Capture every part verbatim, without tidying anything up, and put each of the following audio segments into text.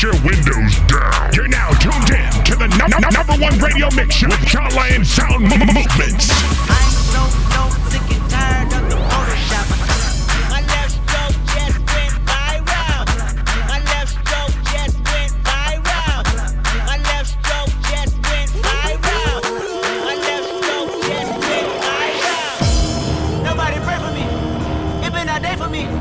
Put your windows down. You're now tuned in to the no- no- number one radio mix with John Lion Sound m- m- Movements. I'm so low, sick and tired of the Photoshop. My left stroke just went viral. My left stroke just went viral. My left stroke just went viral. My left stroke just went viral. Nobody pray for me. It been a day for me.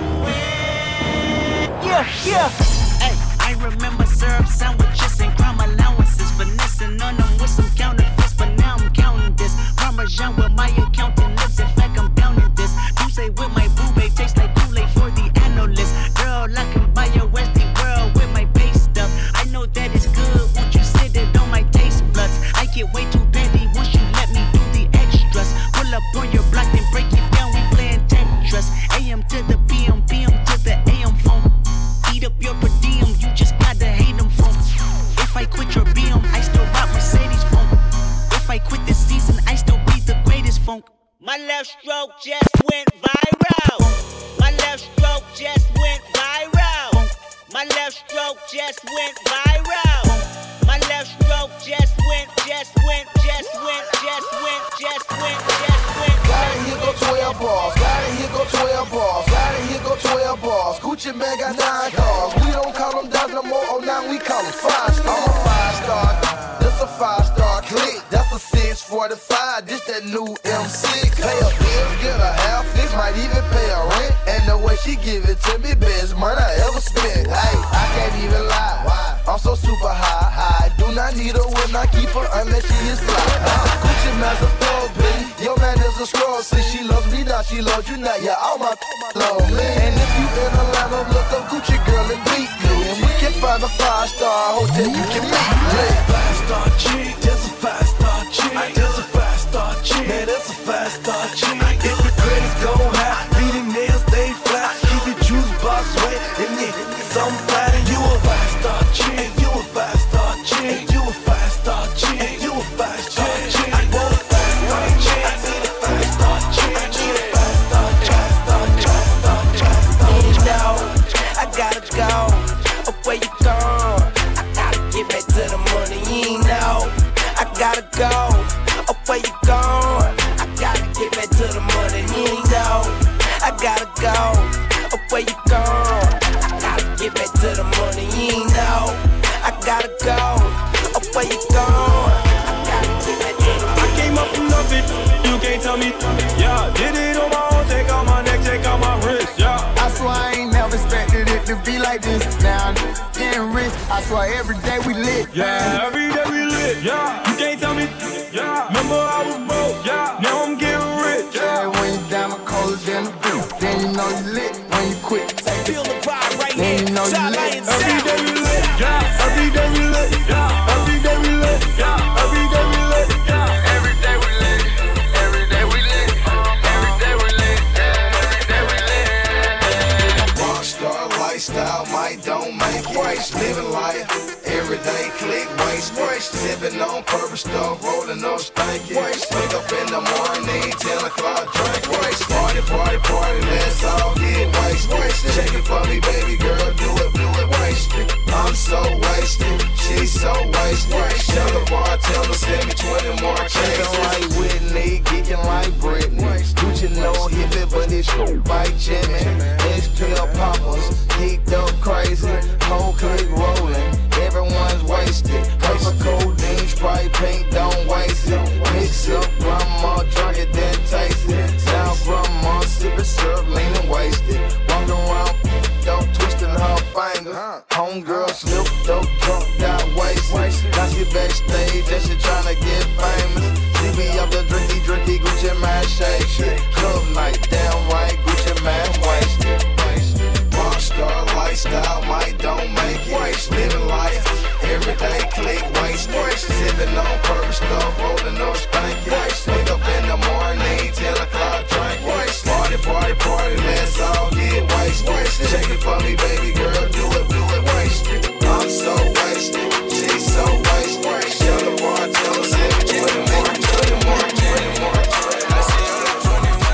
Yeah, yeah. Hey, I remember syrup sandwiches and crime allowances, finessing on them with some counterfeits, but now I'm counting this. Parmesan with my accountant lips, in fact I'm down in this. You say with my boo babe tastes like Kool-Aid for the analyst. Girl, I can buy a Westie world with my pay stuff. I know that it's good, won't you sit it on my taste buds? I get way too petty once you let me do the extras. Pull up on your block and break it down, we playing Tetris. A M to the P M, P M to the A M phone. Eat up your per diem, you just gotta hate them phone. If I quit your B M, I still rock Mercedes phone. If I quit this season, I still be the greatest funk. My left stroke just went viral. My left stroke just went viral. My left stroke just went viral. My left stroke just went, just went, just went, just went, just went, just went. Got it, here go twelve balls. Got it, here go twelve balls. Got it, here go twelve balls. Gucci man got nine cars. We don't call them dogs no more. Oh, now we call them five stars. I'm a five star. This a five star click. That's a six forty-five. This that new M six. Pay a bill, get a half fix. Might even pay a rent. And the way she give it to me, best money I ever spent. Hey, I can't even lie. I'm so super high. I do not need a whip, not keep her unless she is fly. Uh, Gucci man's a thug, baby. Your man is a scroll. See, she loves me now, she loves you now. Yeah, all my love me. And if you in Atlanta, look up Gucci girl and beat me. And we can find a five star hotel you can meet me. Five star chick, just a five star chick. Just a five star chick, man, that's a five star chick. If the credits go high, beat the nails stay flat. Keep your juice box wet, and yeah, some flat. And you a five star chick, you a five star chick, you a five star chick, you a five star chick. I want a five star chick, I need a five star chick, I need a five star chick, star chick, star chick, star chick. You know, I gotta go. Oh, where you going? I gotta get back to the money. You know, I gotta go. Oh, where you going? I gotta get back to the money. You know, I gotta go. Oh, where you going? I gotta get back to the money. You know, I gotta go. Oh, where you going? I gotta get back to the money. I came up from nothing, you can't tell me. Yeah, did it on my own, take out my neck, take out my wrist. Yeah. I swear I ain't never expected it to be like this. Now I'm getting rich. I swear every day we lit. Yeah, every day we lit. Yeah, you can't tell me. Yeah, remember I was broke. Yeah, now I'm getting rich. Yeah, when you down the colder than the blue, then you know you lit. When you quit, take Feel the vibe right then here. you know you John lit. Lion Every Sound. day we lit. Yeah, every day we lit. Yeah, every day we lit. Yeah, every day we lit. Yeah, every day we lit. Every day we lit. Every day we lit. Every day we lit. Rockstar lifestyle, might don't make it. Living life, everyday click, waste, waste. Sipping on purple stuff, rolling up stanky. Wake up in the morning, ten o'clock, drink, waste. Party, party, party, let's all get wasted. Shake it for me, baby girl, do it, do it, wasted. I'm so wasted, she's so wasted. Tell the bartender, send me twenty more checks. Like Whitney, geeking like Britney. Gucci no hippie, but it's like Jimmy. It's pill poppers, geeked up crazy. Whole clique rolling, everyone's wasted. Paper codeine, Sprite, pink, don't waste it. Mix up, grandma, drunk it, then taste it. Now grandma, sipping syrup, leaning wasted. Walking around, dope, twisting her finger. Homegirl slipped up, drunk, got wasted. Now she backstage and she tryna get famous. She be up the drinky, drinky, Gucci man shake shit. Club night, damn right, Gucci man wasted. Rockstar lifestyle, might don't make it. Living life, everyday click, waste. Sipping on purple stuff, rolling up stanky. Wake up in the morning, ten o'clock, drink. Party, party, party, let's all get wasted. Shake it for me, baby girl, do it, do it, wasted. I'm so wasted, she's so wasted. Tell the bartender, send me twenty more, twenty more, twenty more. I see you twenty-one.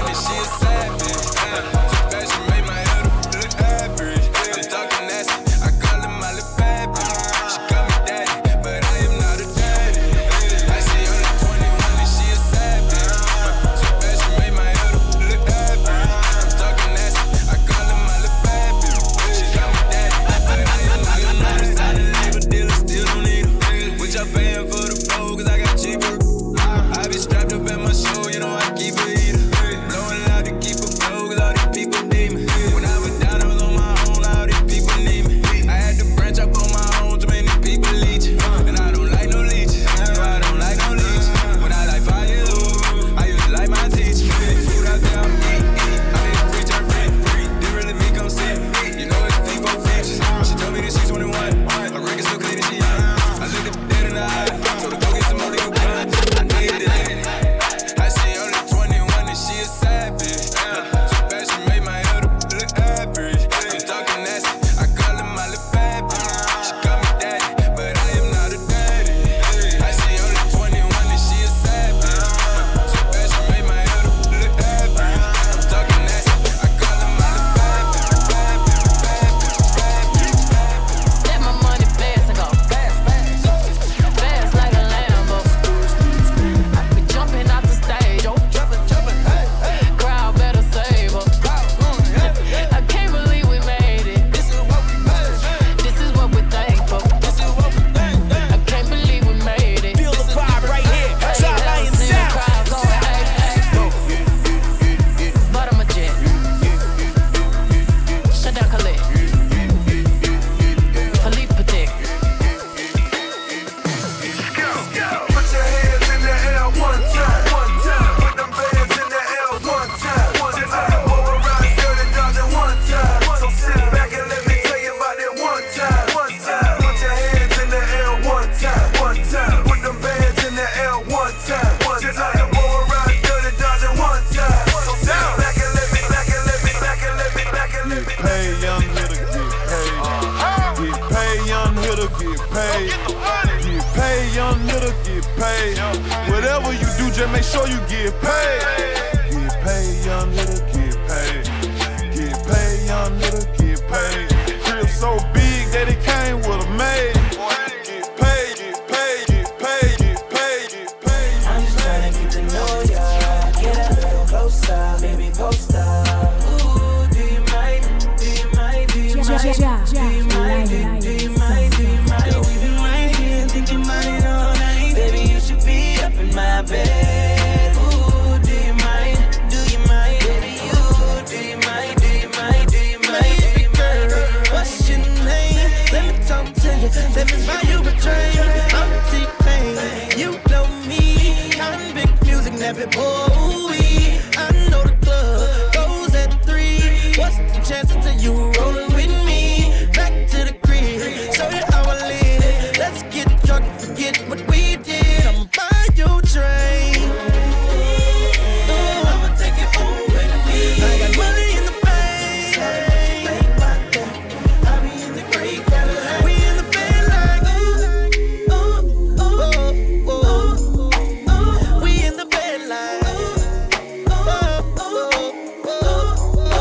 paid, young hitter, get paid. Get paid, young hitter, get paid. Get paid, young hitter, get paid. Whatever you do, just make sure you get paid. Get paid, young hitter, get paid. Get paid, young hitter, get paid. Crib so big that it came with a maid. Get paid, get paid, get paid, get paid, get paid. I'm just tryna get to know ya. Get a little closer, baby, post up. Ooh, do you mind? Do you mind? Do you mind? Do you mind? Do you mind? Do you mind? Girl, we've been right here thinking about it all night. Baby, you should be up in my bed. Ooh, do you mind? Do you mind? Baby, you, do you mind? Do you mind? Do you mind? Baby girl, what's your name? Let me talk to you. Let me buy you a drink. I'm T-Pain. You know me. Convict music, never boy. I know the club goes at three. What's the chances of you rolling with me? Back to the crib, show you how I live. Let's get drunk and forget what we did. I'ma buy you a drink. Ooh, I'ma take it home with me. I got money in the bank. Think about that. I be in the creek. We in the bed like ooh, ooh, ooh, ooh, ooh, ooh. We in the bed like ooh, ooh, ooh, ooh,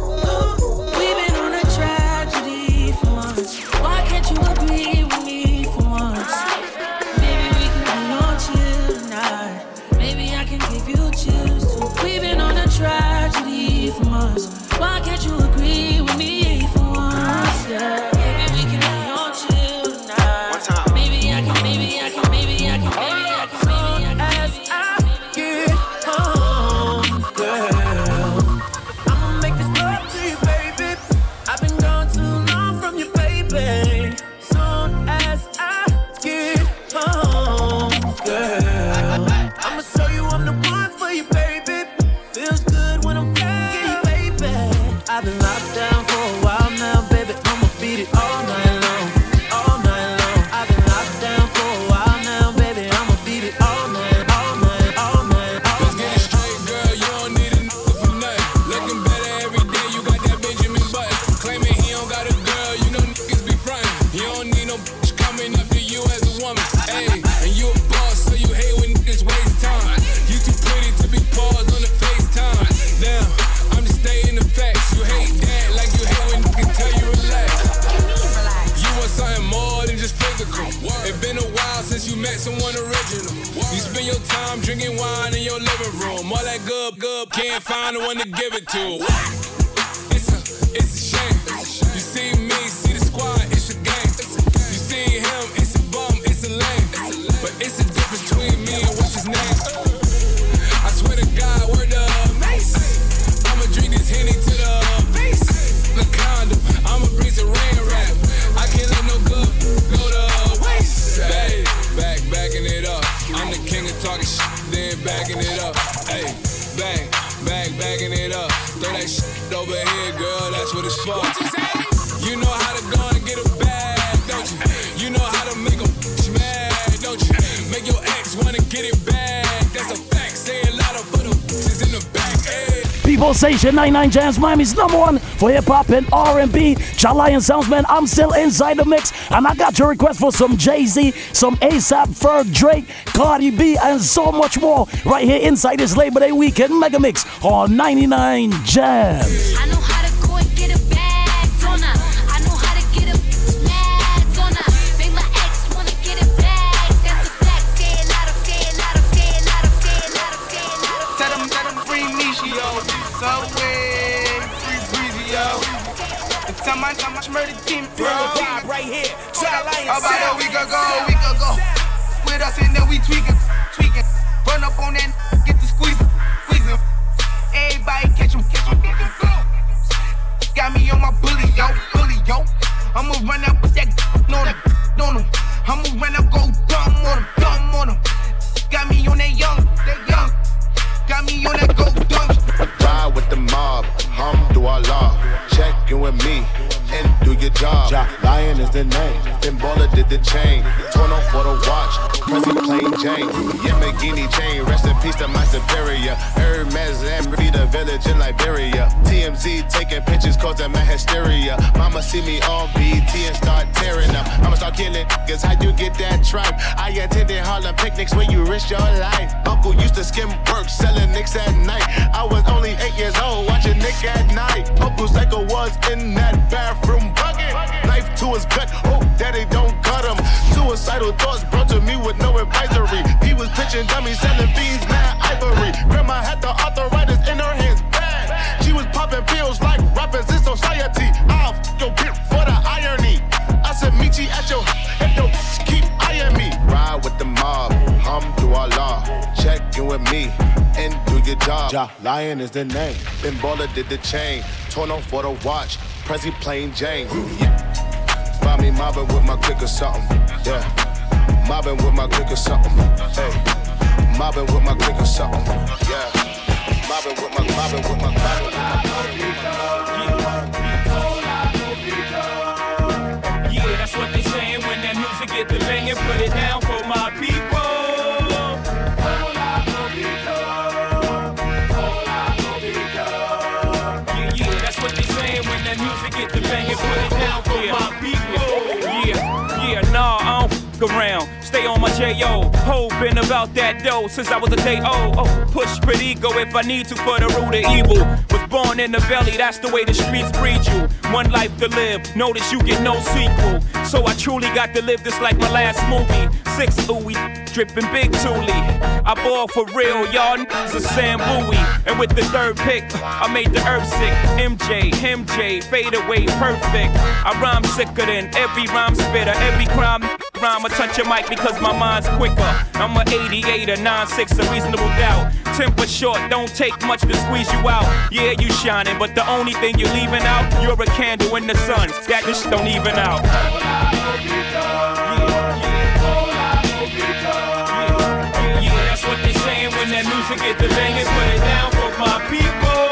ooh. We've been on a tragedy for months. Why can't you agree with me for once? Maybe we can be on chill tonight. Maybe I can give you chills too. We've been on a tragedy for months. Why can't you agree with me for once? Yeah. Maybe we can be on chill tonight. Maybe I can, maybe I can, maybe I can, maybe I can, maybe I can, maybe I Get home, girl. I'ma make this love to you, baby. I've been gone too long from you, baby. Soon as I get home, girl, I'ma show you I'm the one for you, baby. Feels good when I'm with you, baby. I've been locked down for a while now, baby. I'ma beat it all night long, all night long. I've been locked down for a while now, baby. I'ma beat it all night, all night, all night, all Let's get it night. straight, girl. You don't need a nigga for nothing. Looking better every day. You got that Benjamin Button. Claiming he don't got a girl. You know niggas be frontin'. You don't need no bitch coming up to you as a woman. Hey, and you a boss, so you hate when niggas waste time. You too pretty to be paused on the FaceTime. Damn, I'm just stating the facts. You hate that like you hate when niggas tell you relax. You want something more than just physical. It been a while since you met someone original. You spend your time drinking wine in your living room. All that good, good, can't find the one to give it to. It's a, it's a shame. You see me, see the squad, it's a game. You see him, it's a bum, it's a lame. But it's a difference between me and what's his name. I swear to God, word up. I'ma drink this Henny to the face. The condom, I'ma bring some rain rap. I can't let no good go to waste. Back, back, backing it up. I'm the king of talking shit, then backing it up. Hey, back, back, backing it up. Throw that shit over here, girl, that's what it's for. You know how to go and get a bag, don't you? You know how to make a bitch mad, don't you? Make your ex wanna get it back. That's a fact. Say a lot of for the bitches in the back. Hey. People Station ninety-nine Jams, Miami's number one for hip hop and R and B. Chalayan Soundsman, I'm still inside the mix, and I got your request for some Jay-Z, some ASAP, Ferg, Drake, Cardi B, and so much more right here inside this Labor Day weekend mega mix on ninety-nine Jams. I know how to go and get a bag, don't I? I know how to get a mad, don't I? Make my ex wanna get it back. That's a fact. Say it louder, say it louder, say it louder, say it louder, say it louder. Tell them, tell them free Nisha, yo. Subway, free Breezy, yo. And tell my, tell my murder team, bro. Right here, Chalayan About a week ago, a week ago. With us and then we tweaking, tweaking. Run up on that, get the squeezing, squeezing. Everybody catch 'em, catch 'em, catch 'em, go. Got me on my bully, yo, bully, yo. I'ma run up with that on him, on him. I'ma run up, go dumb on him, dumb on him. Got me on that young, that young. Got me on that go dumb. Ride with the mob, alhamdulillah. Check in with me and do your job. Ja, Lion is the name. Then Baller did the chain. Torn off for the watch. Present plain Jane. Yamagini chain. Rest in peace to my superior. Hermes and be the village in Liberia. T M Z taking pictures causing my hysteria. Mama see me on B T and start tearing up. I'ma start killing niggas. How you get that tripe? I attended Harlem picnics where you risk your life. Uncle used to skim work selling nicks at night. I was only eight years old watching Nick at night. Uncle Psycho was in that bathroom bucket. Knife to his gut. Hope daddy don't cut him. Suicidal thoughts brought to me with no advisory. He was pitching dummies, selling fiends, mad ivory. Grandma had the arthritis in her hands, bad. She was popping pills like rappers in society. I'll f your bitch for the irony. I said meet you at your if your keep eyeing me. Ride with the mob, hum through our law. Check in with me and do your job. Ja, Lion is the name. Then Baller did the chain. Torn off for the watch. Prezi plain Jane. Yeah. Find me mobbing with my click or something. Yeah. Mobbing with my click or something. Hey. Mobbing with my click or something. Yeah. Mobbing with my, mobbing with my, mobbing with my. Yeah, that's what they saying when that music get the banging. Put it down for my people. When that music get the banging, put it down for yeah. my people. Yeah, yeah, nah, I don't f around. Stay on my J O. Ho, been about that dough since I was a day old. Oh, push pretty ego if I need to for the root of evil. Was born in the valley, that's the way the streets breed you. One life to live, notice you get no sequel. So I truly got to live this like my last movie. Six ooey, dripping big Thule. I ball for real, y'all niggas a Sam Bowie. And with the third pick, I made the earth sick. M J, M J, fade away, perfect. I rhyme sicker than every rhyme spitter. Every crime rhyme, I touch your mic because my mind's quicker. I'm a eighty-eight, a nine six, a reasonable doubt. Temper short, don't take much to squeeze you out. Yeah, you shining, but the only thing you're leaving out, you're a candle in the sun. That just don't even out. That's what they saying when that music get the banging. Put it down for my people.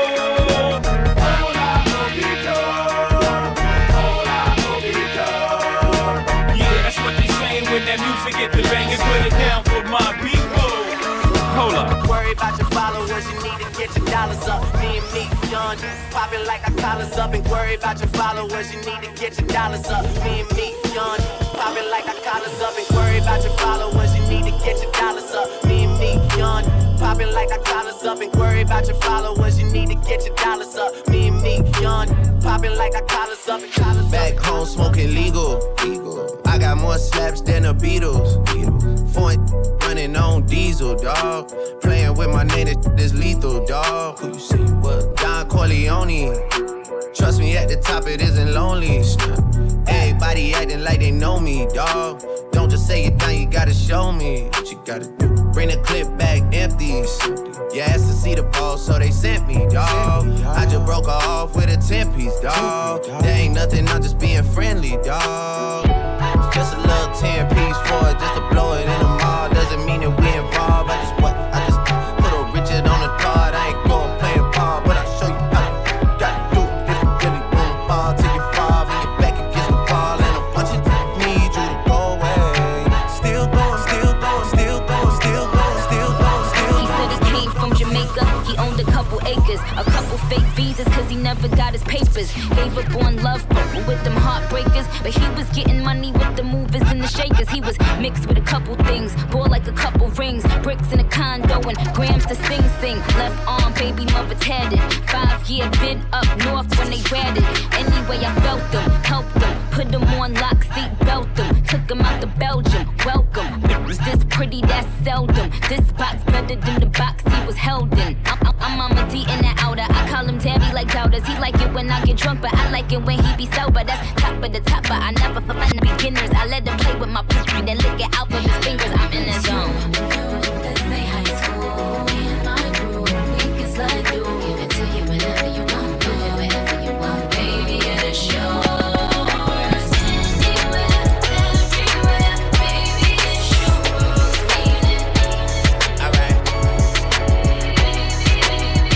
Yeah, that's what they saying when that music get the banging. Put it down for my people. Hold up. Worry about your followers, you need to get your dollars up. Me and me, young, popping like our collars up. And worry about your followers, you need to get your dollars up. Me and me, young, popping like our collars up. And worry about your followers, you need to get your dollars up. Me and me, young, popping like our collars up. And worry about your followers, you need to get your dollars up. Me and me, young, popping like our collars up. And collars up. Back home smoking legal, legal. I got more slaps than the Beatles. Beatles. Foreign running on diesel, dog. Playing with my name, this lethal, dog. Who you see? What? Don Corleone. Trust me, at the top it isn't lonely. Everybody acting like they know me, dog. Don't just say it down, you gotta show me what you gotta do. Bring the clip back empty. You asked to see the ball, so they sent me, dog. I just broke her off with a ten piece, dog. There ain't nothing, I'm just being friendly, dog. Just a little ten piece for it, just to blow it in the mall. Doesn't mean that we involved. I just what? I just put a Richard on the card. I ain't going playing ball, but I'll show you how you gotta do it. If you really wanna ball till you fall and your back against the wall, and a bunch of need you to go away. Still going, still going, still going, still going, still going, still going. He said he came from Jamaica. He owned a couple acres, a couple fake visas, cause he never got his papers. Gave up on love with them heartbreakers, but he was getting money with the movers and the shakers. He was mixed with a couple things, bore like a couple rings, bricks in a condo and grams to sing sing. Left arm, baby mother tatted. Five year been up north when they ratted. Anyway, I felt them, helped them, put them on lock, seat belt them, took them out to Belgium. Welcome, was this pretty? That's seldom. This box better than the box he was held in. I'm, I'm, I'm Mama D in the outer. I call him Tabby like doubters. He like it when I get drunk, but I like it when he be sober. That's top of the top, but I never for the beginners. I let him play with my pussy, then lick it out with his fingers. I'm in the zone. Let's say high school, me and my crew, we can slide through. Give it to you whenever you want, do it wherever you want, baby, at a show.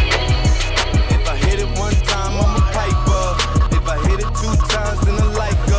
If I hit it one time, I'm a piper. If I hit it two times, then I like her.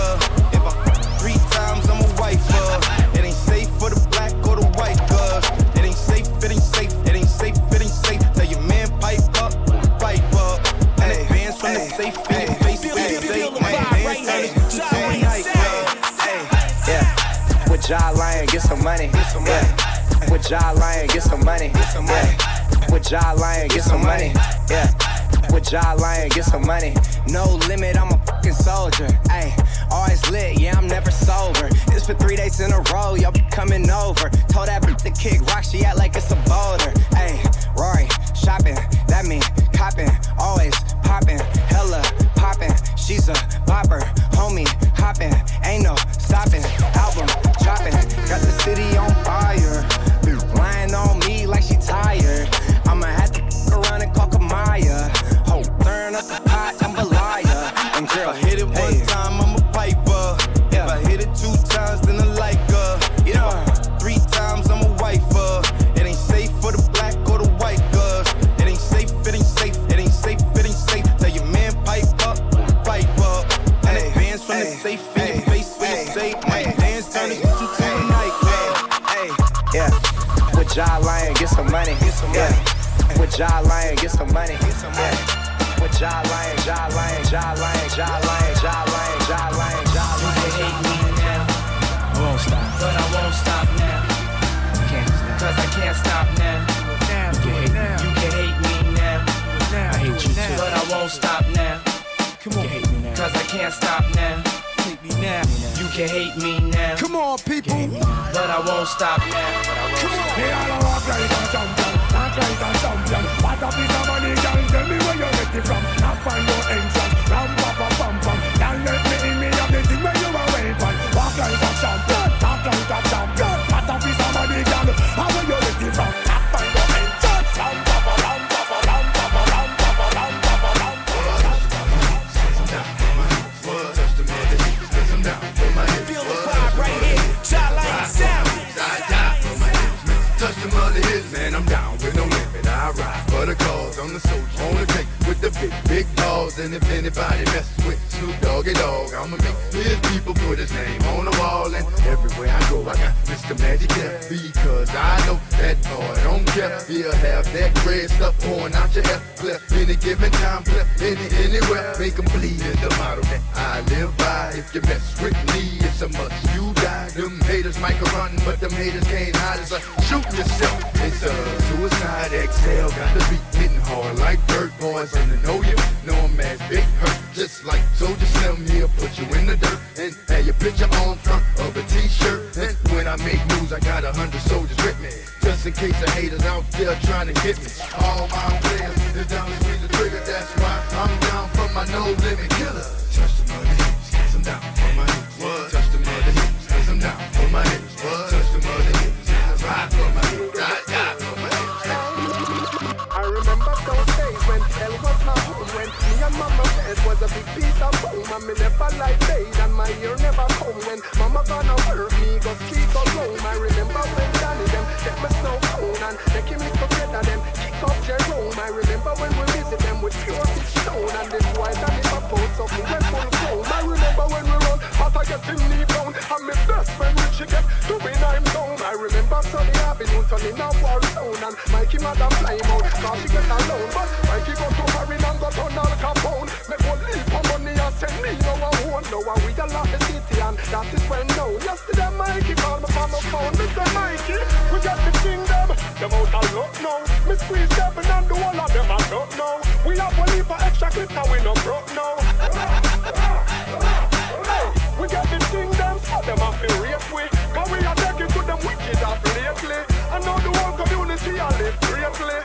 With Ja Lion, get some money. Yeah. With Ja Lion, get some money. Yeah. With Ja Lion, get some money. Yeah. With Ja Lion, get some money. No limit, I'm a fucking soldier. Ayy, always lit, yeah, I'm never sober. It's for three days in a row, y'all be coming over. Told that bitch to kick rock, she act like it's a boulder. Ayy, Rory, shopping, that mean copping, always popping, hella popping. She's a bopper, homie, hopping, ain't no stopping. Album dropping, got the city on fire. Lying on me like she tired. I'ma have to fuck around and call Kamaya. Ho, turn up the pot, I'm a liar. And girl, if I hit it one hey. time, I'm a piper. Yeah. If I hit it two times, then I like her. Yeah. Three times, I'm a wifer. It ain't safe for the black or the white girls. It ain't safe, it ain't safe, it ain't safe, it ain't safe. Tell your man pipe up, pipe up. And it bands from the safe in your face for your safe. My dance turn it to a nightclub. Yeah. With Ja Lion, get some money. Get some yeah. money. With Ja Lion, get some money. Get some money. Yeah. With Ja Lion, Ja Lion, Ja Lion, Ja Lion, Ja Lion, Ja Lion, Ja Lion. You can hate me now. I won't stop. But I won't stop now. Can't stop. Cause I can't stop now. Now, you can hate now. You can hate me now. Now, I hate you too. But I won't stop now. Come on. You can hate me now. Cause I can't stop now. Hate me now. You can hate me now. Come on, people. But I won't stop now. But I won't Come stop. on. Hey, I walk like a champion, talk like a champion. What a piece of money, girl, tell me where you're ready from. Not find your entrance, ram pa pa pam pam. Can't let me in, me have the thing where you are waiting for. Walk like a champion, talk like a champion. What a piece of money, girl, how where you're ready from. Not find your entrance, ram pa pa ram pa pa ram pa pa ram pa pa ram pa pa ram pa pa ram pa pa. Touch the mother, touch them down for my hips. Feel the vibe right here, Ja Lion sound. Touch the mother hips, man, I'm down with no limit. I ride for the cause, I'm the soldier on the tank with the big, big balls. And if anybody messes with Snoop Doggy Dogg, I'ma make his people put his name on the wall. And everywhere I go, I got Mister Magic there. Because I know that boy don't care. He'll have that red stuff pouring out your hair. Clear any given time, clear any, anywhere. Make them bleed is the motto that I live by. If you mess with me, it's a must, you die. Them haters might go run, but them haters can't hide. It's a shoot yourself, it's a suicide. Exhale, got the beat hitting hard like dirt boys. And to know you, know I'm as big hurt. Just like Soldier Slim, he'll put you in the dirt and have your picture on front of a t-shirt. And when I make moves, I got a hundred soldiers with me, just in case the haters out there trying to get me. All my players, is down to squeeze the trigger. That's why I'm down for my no limit killer. Touch the mother hips, cause I'm down for my hips. What? Touch the mother hips, cause I'm down for my hips. What? Touch the mother hips, ride for my hips, die, die for my hips. I remember those days when hell was my home. When me and mama said was a big piece of home. And me never like paid and my ear never come. When mama gonna work me go street or roam. I remember when Danny them get me snow cone. And they give me together them kick up Jerome. I remember when we visit them with pure stone. And this white and it put so me went full grown. I remember when we run, but I get in knee down. And my best friend Richie get doing I'm down. I remember Sunny Avenue turning a war zone. And Mikey madam fly out, cause she get alone. But Mikey go to Harry and go to Al Capone. Make one leap for money and send me no one won't know. And we a lot the city and that is when known. Yesterday Mikey called me from the phone. Mister Mikey, we got the kingdom. Them out a lot now. Me squeeze seven and do all of them I don't know. We have one leap for extra clip now we no broke now. Hey, we got the kingdom, so them have to race we. Cause we are taking to them wicked up lately. And now the whole community are live greatly.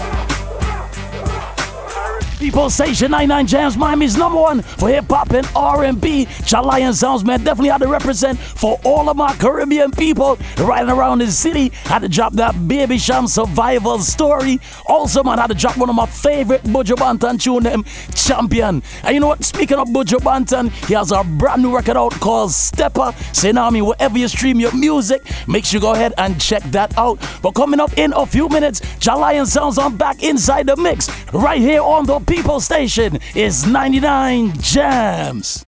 People Station ninety-nine Jams, Miami's number one for hip hop and R and B. Ja Lion Sounds, man, definitely had to represent for all of my Caribbean people riding around the city. Had to drop that Baby Sham survival story. Also, man, had to drop one of my favorite Buju Banton tune, them Champion. And you know what? Speaking of Buju Banton, he has a brand new record out called Stepper. Say now, I mean, wherever you stream your music, make sure you go ahead and check that out. But coming up in a few minutes, Ja Lion Sounds on back inside the mix right here on the People Station is ninety-nine Jams.